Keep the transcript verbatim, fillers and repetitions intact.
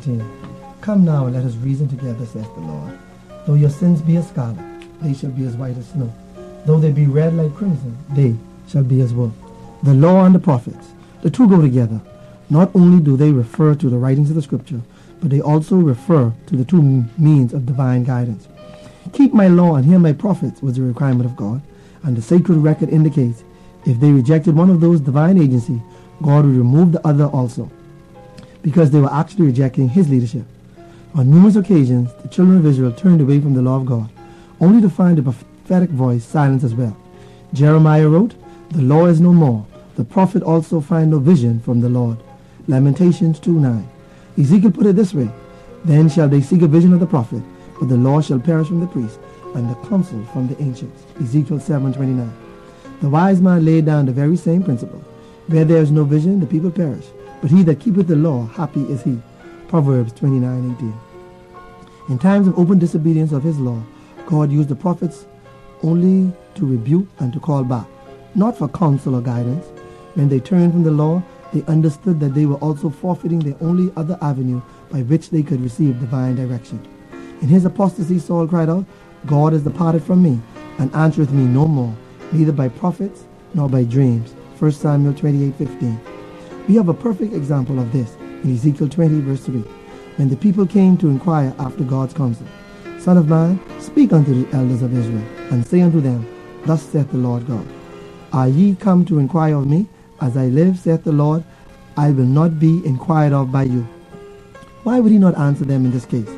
eighteen. Come now, and let us reason together, saith the Lord. Though your sins be as scarlet, they shall be as white as snow. Though they be red like crimson, they shall be as wool. The law and the prophets, the two go together. Not only do they refer to the writings of the Scripture, but they also refer to the two means of divine guidance. Keep my law and hear my prophets was the requirement of God, and the sacred record indicates if they rejected one of those divine agencies, God would remove the other also, because they were actually rejecting his leadership. On numerous occasions, the children of Israel turned away from the law of God, only to find the prophetic voice silenced as well. Jeremiah wrote, "The law is no more. The prophet also find no vision from the Lord." Lamentations two nine. Ezekiel put it this way, "Then shall they seek a vision of the prophet, but the law shall perish from the priest, and the counsel from the ancients." Ezekiel seven twenty-nine. The wise man laid down the very same principle. Where there is no vision, the people perish, but he that keepeth the law, happy is he. Proverbs twenty-nine eighteen. In times of open disobedience of his law, God used the prophets only to rebuke and to call back, not for counsel or guidance. When they turned from the law, they understood that they were also forfeiting the only other avenue by which they could receive divine direction. In his apostasy, Saul cried out, "God is departed from me, and answereth me no more, neither by prophets nor by dreams." First Samuel twenty-eight fifteen. We have a perfect example of this in Ezekiel twenty verse three, when the people came to inquire after God's counsel. "Son of man, speak unto the elders of Israel, and say unto them, Thus saith the Lord God, Are ye come to inquire of me? As I live, saith the Lord, I will not be inquired of by you." Why would he not answer them in this case?